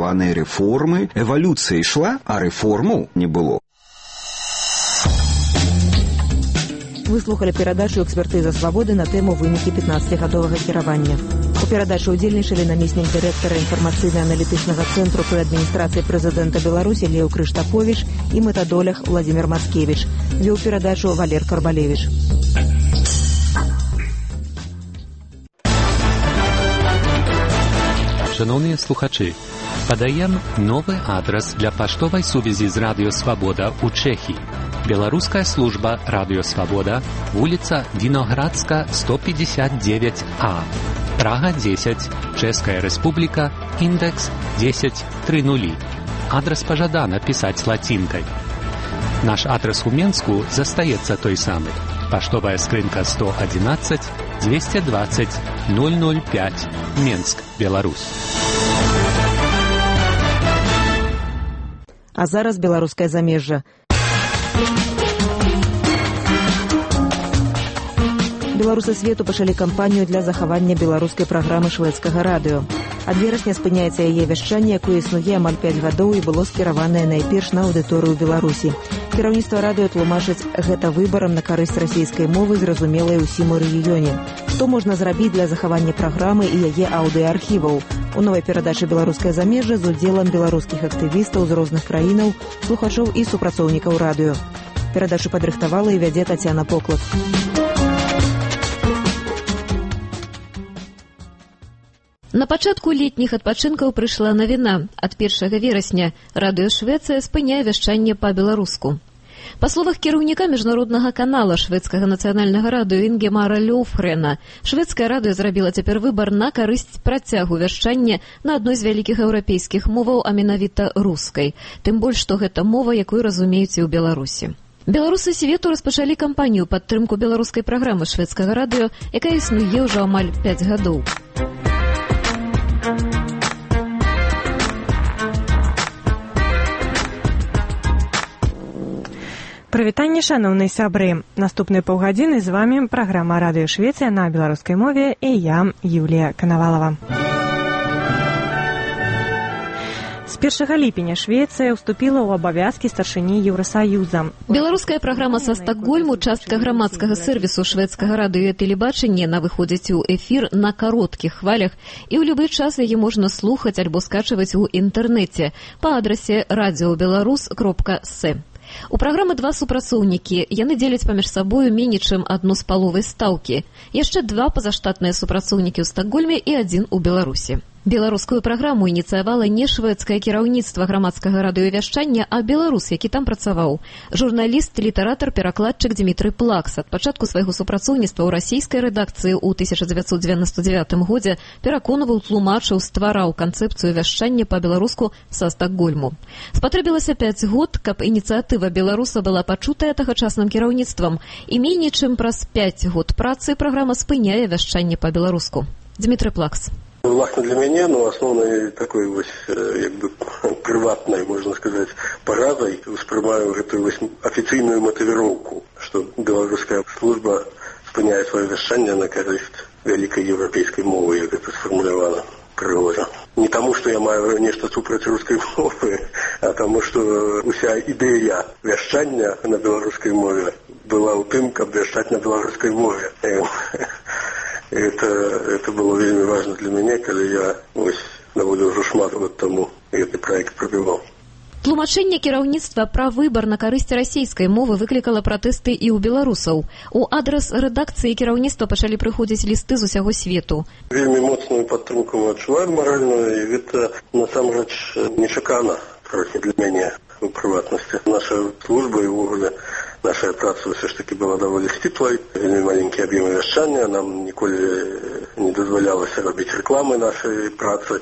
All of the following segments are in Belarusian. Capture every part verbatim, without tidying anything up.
запланаваныя рэформы. Эвалюцыя ішла, а рэформаў не было. Выслухали перадачу «Экспертыза свабоды» на тэму вынікі пятнаццацігадовага кіравання. У перадачы ўдзельнічалі намеснік дырэктара інфармацыйна-аналітычнага цэнтру пры адміністрацыі прэзідэнта Беларусі Леў Крыштаповіч і метадолях Владзімір Мацкевіч. Вёў перадачу Валер Карбалевіч. Шановныя слухачы, падаем новы адрас для паштовай сувязі з Радыё Свабода ў Чэхіі. Беларуская служба Радыё Свабода, вуліца Віноградска, сто пятьдесят девять А, Прага десять, Чэшская Рэспубліка, індекс десять три нули. Адрас пажадана пісаць лацінкай. Наш адрас у Менску застаецца той самы. Паштовая скрынка сто одиннадцать двести двадцать ноль ноль пять, Менск, Беларусь. А зараз беларускае замежжа. Беларусы свету пачалі кампанію для захавання беларускай праграмы шведскага радыё. Ад верасня спыняецца яе вяшчанне, якое існуе амаль пяць гадоў і было скіраванае найперш на аўдыторыю Беларусі. Кіраўніцтва радыё тлумачыць гэта выбарам на карысць расійскай мовы, зразумелай усім у рэгіёне. Што можна зрабіць для захавання праграмы і яе аўдыаархіваў? У новай перадачы «Беларускае замежжа» з удзелам беларускіх актывістаў з розных краінаў, слухачоў і супрацоўнікаў радыё. Перадачу падрыхтавала і вядзе Тацяна Поклад. На пачатку летніх адпачынкаў прыйшла навіна. Ад першага верасня радыё Швецыя спыняе вяшчанне па-беларуску. Па словах кіраўніка міжнароднага канала шведскага нацыянальнага радыё Інгемара Лёўфрэна, шведскае радыё зрабіла цяпер выбар на карысць працягу вяшчання на адной з вялікіх еўрапейскіх моваў, а менавіта рускай. Тым больш, што гэта мова, якую разумеюць і ў Беларусі. Беларусы свету распачалі кампанію падтрымку беларускай праграмы шведскага радыё, якая існуе ўжо амаль пяць гадоў. Прывітанне, шановныя сябры. Наступныя паўгадзіны з вамі праграма «Радыё Швецыя» на беларускай мове і я, Юлія Канавалова. З першага ліпеня Швецыя ўступіла ў абавязкі старшыні Еўрасаюза. Беларуская праграма са Стакгольму, частка грамадскага сервісу шведскага радыё і тэлебачання, на выходзіць у эфір на кароткіх хвалях, і ў любы час яе можна слухаць альбо скачваць у інтэрнэце па адрасе радиобеларус кропка с. У праграмы два супрацоўнікі, яны дзеляць паміж сабою меней чым адну з паловай стаўкі. Яшчэ два пазаштатныя супрацоўнікі ў Стакгольме і адзін у Беларусі. Беларускую праграму ініцыявала не шведскае кіраўніцтва грамадскага радыёвяшчання, а беларус, які там працаваў. Журналіст, літаратар, перакладчык Дмітрый Плакс ад пачатку свайго супрацоўніцтва ў расійскай рэдакцыі ў тысяча дзевяцьсот дзевяносто девятым годзе пераконваў, тлумачыў, ствараў канцэпцыю вяшчання па-беларуску са Стакгольму. Спатрэбілася пяць год, каб ініцыятыва беларуса была пачутая тагачасным кіраўніцтвам, і меней чым праз пяць год працы праграма спыняе вяшчанне па-беларуску. Дмітрый Плакс. Власне, для мяне, ну, асноўнай такой вось, як бы, прыватнай, можна сказаць, паразай успрымаю гэтую вось афіцыйную матывіроўку, што беларуская служба спыняе сваё вяшчанне на карысць вялікай еўрапейскай мовы, як гэта сфармулявана прыгожа. Не таму, што я маю нешта супраць рускай мовы, а таму, што уся ідэя вяшчання на беларускай мове была ў тым, каб вяшчаць на беларускай мове. Это, это было вельмі важно для мяне, калі я вось даволі ўжо шмат год таму гэты праект прабіваў. Тлумачэнне кіраўніцтва пра выбар на карысць расійскай мовы выклікала пратэсты і ў беларусаў. У адрас рэдакцыі кіраўніцтва пачалі прыходзіць лісты з усяго свету. Вельмі моцную падтрымку мы адчуваем маральную, і гэта насамрэч нечакана трохі для мяне у прыватнасці. Наша служба і ўвогуле наша праца ўсё ж такі была даволі сціплай, вельмі маленькія аб'ёмы вяшчання, нам ніколі не дазвалялася рабіць рэкламы нашай працы.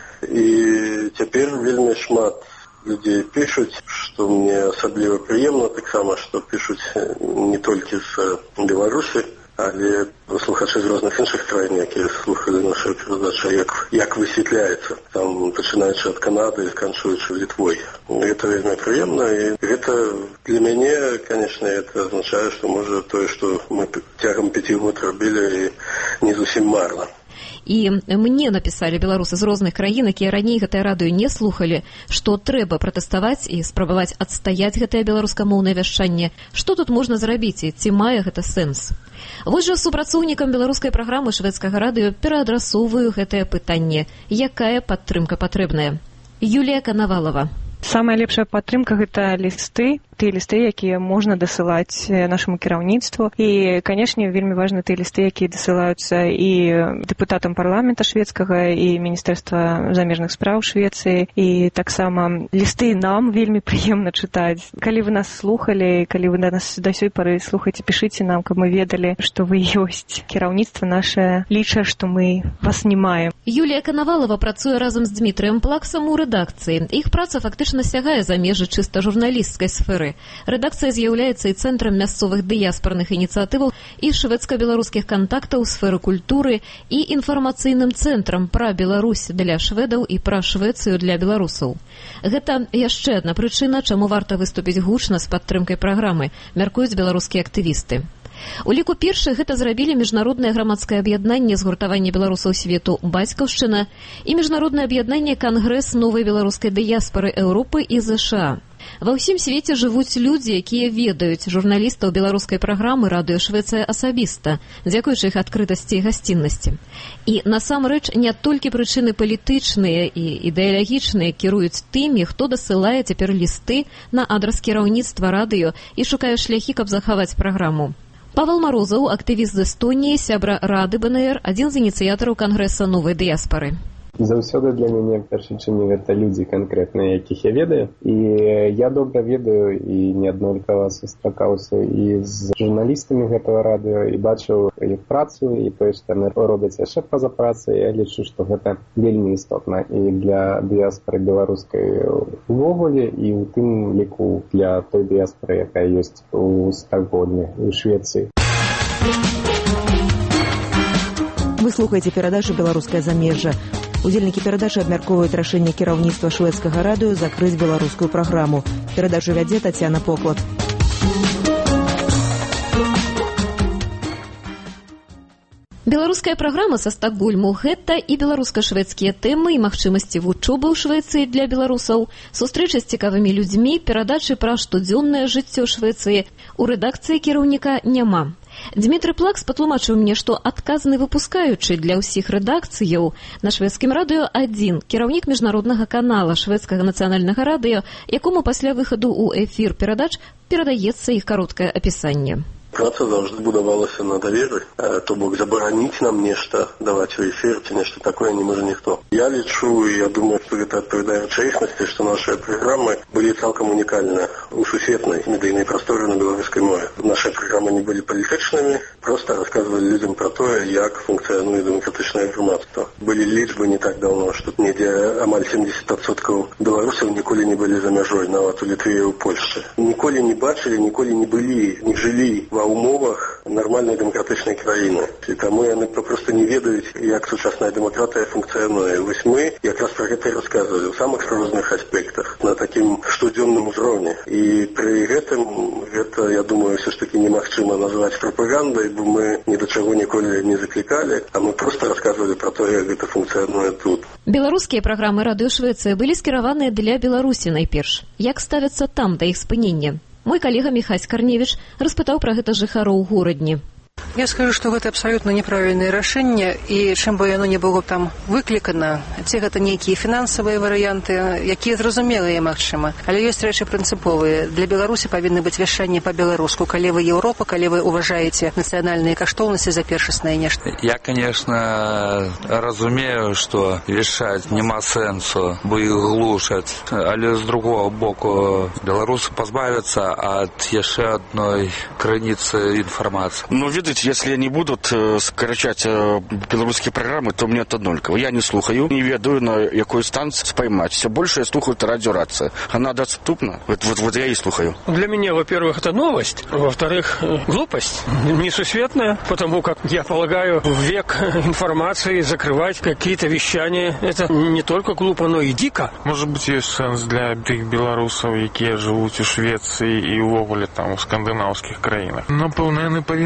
І цяпер вельмі шмат людзей пішуць, што мне асабліва прыемна, таксама, што пішуць не толькі з Беларусі, але слухачы з розных іншых краін, якія слухалі нашу перадачу, як, як высветляецца, там, пачынаючы ад Канады і сканчваючы Літвой. Гэта вельмі прыемна, і гэта для мяне, конечно, это означае, што можа тое, што мы цягам пяці год рабілі, не зусім марна. і мне напісалі беларусы з розных краін, якія раней гэтае радыё не слухалі, што трэба пратэставаць і спрабаваць адстаяць гэтае беларускамоўнае вяшчанне. Што тут можна зрабіць і ці мае гэта сэнс? Вось жа супрацоўнікам беларускай праграмы шведскага радыё пераадрасоўваю гэтае пытанне. Якая падтрымка патрэбная? Юлія Канавалова. Самая лепшая падтрымка – гэта лісты, тыя лісты, якія можна дасылаць нашаму кіраўніцтву. І, канешне, вельмі важны тыя лісты, якія дасылаюцца і дэпутатам парламента шведскага, і Міністэрства замежных спраў Швецыі, і таксама лісты нам вельмі прыемна чытаць. Калі вы нас слухалі, калі вы нас да сёй пары слухаеце, пішыце нам, каб мы ведалі, што вы ёсць. Кіраўніцтва наше ліча, што мы вас не маем. Юлія Канавалова працуе разам з Дмітрыем Плаксам у рэдакцыі. Іх праца фактычна сягае за межы чыста журналісцкай сферы. Рэдакцыя з'яўляецца і цэнтрам мясцовых дыяспарных ініцыятываў і шведска-беларускіх кантактаў, сферы культуры і інфармацыйным цэнтрам пра Беларусь для шведаў і пра Швецыю для беларусаў. Гэта яшчэ адна прычына, чаму варта выступіць гучна з падтрымкай праграмы, мяркуюць беларускія актывісты. У ліку першых гэта зрабілі міжнароднае грамадскае аб'яднанне згуртавання беларусаў свету «Бацькаўшчына» і міжнароднае аб'яднанне «Кангрэс новай беларускай дыяспары Еўропы і ЗША». Ва ўсім свеце жывуць людзі, якія ведаюць журналістаў беларускай праграмы «Радыё Швецыя» асабіста, дзякуючы іх адкрытасці і гасціннасці. І насамрэч не толькі прычыны палітычныя і ідэалагічныя кіруюць тымі, хто дасылае цяпер лісты на адрас кіраўніцтва радыё і шукае шляхі, каб захаваць праграму. Павел Марозаў, актывіст з Эстоніі, сябра Рады БНР, адзін з ініцыятараў Кангрэса новай дыяспары. Заўсёды для мяне першачынню гэта людзі канкрэтныя, якіх я ведаю. І я добра ведаю і неаднолькава сустракаўся і з журналістамі гэтага радыё, і бачыў іх працу, і тое, што яны робяць яшчэ па-за працай. Я лічу, што гэта вельмі істотна і для дыяспары беларускай увогуле, і ў тым ліку для той дыяспары, якая ёсць у Стокгольме, у Швецыі. Вы слухаеце перадачу «Беларускае замежжа». Удзельнікі перадачы абмяркоўваюць рашэнне кіраўніцтва шведскага радыё закрыць беларускую праграму. Перадачу вядзе Тацяна Поклад. Беларуская праграма са Стокгольму – гэта і беларуска-шведскія тэмы, і магчымасці вучобы ў Швецыі для беларусаў, сустрэчы з цікавымі людзьмі, перадачы пра штодзённае жыццё Швецыі. У рэдакцыі кіраўніка няма. Дмітрый Плакс патлумачыў мне, што адказны выпускаючы для ўсіх рэдакцыяў на шведскім радыё адзін, кіраўнік міжнароднага канала шведскага нацыянальнага радыё, якому пасля выхаду ў эфір перадач перадаецца іх кароткае апісанне. Праца заўжды будавалася на даверы, то бок забараніць нам нешта даваць у эфір, ці нешта такое не можа ніхто. Я лічу, і я думаю, што гэта адпавядае рэчаіснасці, што нашыя праграмы былі цалкам унікальныя у сусветнай медыйнай прасторы на беларускай мове. Нашыя праграмы не былі палітычнымі, проста расказвалі людзям пра тое, як функцыянуе дэмакратычнае грамадства. Былі лічбы не так даўно, што недзе амаль сямдзесят адсоткаў беларусаў ніколі не былі за мяжой, нават у Літве і ў Польшчы. Ніколі не бачылі, ніколі не былі, не жылі ва умовах нармальнай дэмакратычнай краіны. І таму яны папросту не ведаюць, як сучасная дэмакратыя функцыянуе. Вось мы якраз пра гэта і расказвалі ў самых розных аспектах, на такім штодзённым узроўні. І пры гэтым гэта, я думаю, ўсё ж такі немагчыма назваць прапагандай, бо мы ні да чаго ніколі не заклікалі, а мы проста расказвалі пра тое, як гэта функцыянуе тут. Беларускія праграмы «Радыё Швецыя» былі скіраваныя для Беларусі найперш. Як ставяцца там да іх спынення? Мой калега Міхась Карневіч распытаў пра гэта жыхароў горадні. Я скажу, што гэта абсалютна неправільнае рашэнне, і чым бы яно не было там выклікана, ці гэта нейкія фінансавыя варыянты, якія зразумелыя, магчыма. Але ёсць рэчы прынцыповыя. Для Беларусі павінны быць вяшчанне па-беларуску, калі вы Еўропа, калі вы уважаеце нацыянальныя каштоўнасці за першаснае нешта. Я, конечно, разумею, што вяшаць няма сэнсу, бо іх глушаць, але з другого боку беларусы пазбавяцца ад яшчэ адной крыніцы інфармацыі. Ну, видите, если они будут э, скорочать э, белорусские программы, то мне это однолько. Я не слухаю, не ведаю, на какую станцию споймать. Все больше я слухаю радиорация. Она доступна. Вот, вот, вот я и слухаю. Для меня, во-первых, это новость. Во-вторых, глупость несусветная, потому как, я полагаю, в век информации закрывать какие-то вещания, это не только глупо, но и дико. Может быть, есть сенс для тых белорусов, які живут у Швеции и увогуле там у скандинавских краинах. Напевно, вони повинні потратити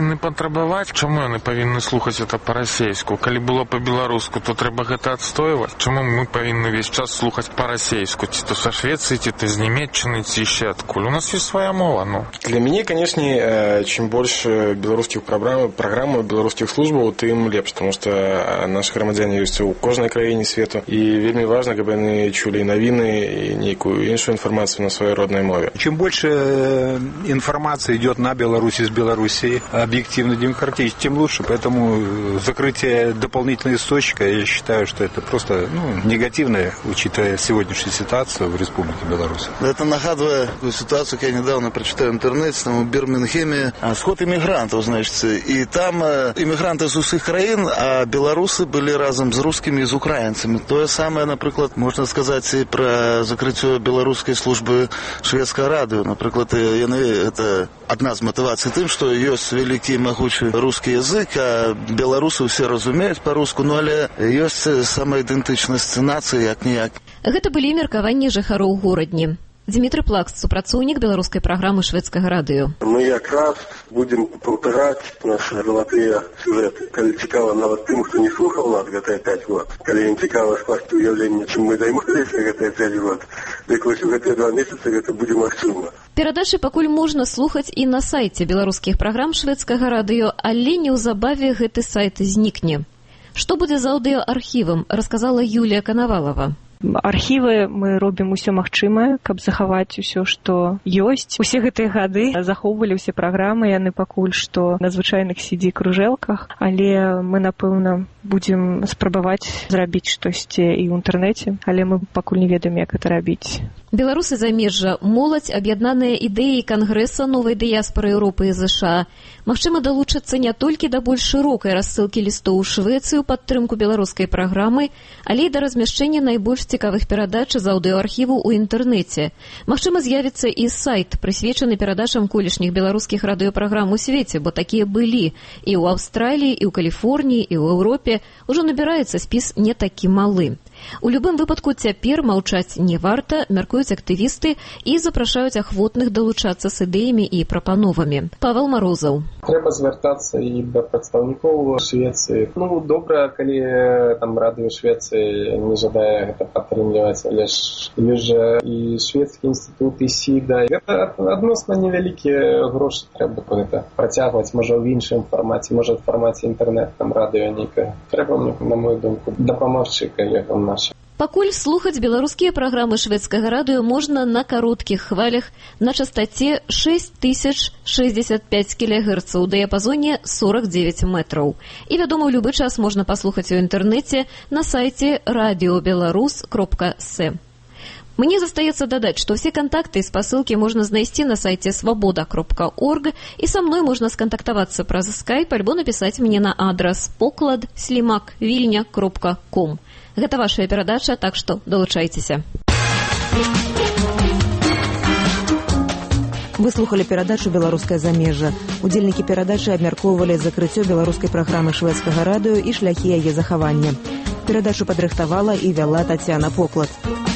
патрабаваць, чаму яны павінны слухаць это па-расейску? Калі было па-беларуску, то трэба гэта адстойваць. Чаму мы павінны весь час слухаць па-расейску? Ці то са Швеции, ці то з Нямецчыны, ці яшчэ адкуль? У нас есть своя мова, ну. Для мяне, канешне, чым больше беларускіх праграм, праграмаў, беларускіх службаў, тым лепш, потому что наши грамадзяне ёсць у кожнай краіне свету, і вельмі важна, каб яны чулі навіны і нейкую іншую інфармацыю на сваёй роднай мове. Чем больше информации идет на Беларусь из Белоруссии, объективно, демократично, тем лучше. Поэтому закрытие дополнительного источника, я считаю, что это просто ну, негативное, учитывая сегодняшнюю ситуацию в Республике Беларусь. Это нагадывает ситуацию, как я недавно прочитал в интернете, там в Бирмингеме, сход иммигрантов, значит, и там иммигранты из усіх краин, а белорусы были разом с русскими и с украинцами. То же самое, например, можно сказать и про закрытие белорусской службы шведского радио. Например, это одна из мотиваций тем, что есть великий могучий русский язык, а белорусы все разумеют по-русски, но але есть самоидентичность нации, як ніяк. Гэта былі меркаванні жыхароў горадні. Дмітрий Плакс, супрацоўнік беларускай праграмы шведскага радыё. Мы якраз будем паўтараць наши залатыя сюжеты. Калі цікава нават тым, хто не слухаў нас гэтыя пяць год, калі ім цікава скласці ўяўленне, чым мы займаліся гэтыя пяць год, дык вось у гэтыя два месяцы гэта будзе магчыма. Перадачы пакуль можна слухаць і на сайце беларускіх праграм шведскага радыё, але неўзабаве гэты сайт знікне. Што будзе з аўдыоархівам, расказала Юлія Канавалова. Архівы мы робім усё магчымае, каб захаваць усё, што ёсць. Усе гэтыя гады захоўвалі ўсе праграмы, яны пакуль што на звычайных си ді-кружэлках, але мы, напэўна, будзем спрабаваць зрабіць штосьці і ў інтэрнэце, але мы пакуль не ведаем, як гэта рабіць. Беларусы замежжа, моладзь, аб'яднаныя ідэі Кангрэса новай дыяспары Еўропы і ЗША. Магчыма, далучацца не толькі да больш шырокай рассылкі лістоў у Швецыю падтрымку беларускай праграмы, але і да размяшчэння найбольш цікавых перадач з аўдыоархіву ў інтэрнэце. Магчыма, з'явіцца і сайт, прысвечаны перадачам колішніх беларускіх радыёпраграм у свеце, бо такія былі і ў Аўстраліі, і ў Каліфорніі, і ў Еўропе. Ужо набіраецца спіс не такі малы. У любым выпадку цяпер маўчаць не варта, мяркуюць актывісты і запрашаюць ахвотных далучацца з ідэямі і прапановамі. Павел Марозаў. Трэба звяртацца і да прадстаўнікоў Швецыі. Ну, добра, калі там радыё Швецыі не жадае гэта падтрымліваць, але ж ёсць жа і шведскі інстытут, і сіда. Гэта адносна невялікія грошы трэба гэта працягваць, можа ў іншым фармаце, можа ў фармаце інтэрнэт, там радыё нейкае. Трэба мне, на мою думку, дапамагчы калегам нашым. Пакуль слухаць беларускія праграмы шведскага радыё можна на кароткіх хвалях на частаце шэсць тысяч шэсцьдзесят пяць кілогерцаў у дыяпазоне сорок девять метраў. І, вядома, ў любы час можна паслухаць у інтэрнэце на сайце радиобеларус кропка с. Мне застаецца дадаць, што ўсе кантакты і спасылкі можна знайсці на сайце свабода кропка орг, і са мной можна скантактавацца праз скайп альбо напісаць мне на адрас поклад слімак вільня кропка ком. Гэта вашая перадача, так што далучайцеся. Вы слухали перадачу «Беларускае замежжа». Удзельнікі перадачы абмяркоўвалі закрыццё беларускай праграмы шведскага радыё і шляхі яе захавання. Перадачу падрыхтавала і вяла Тацяна Поклад.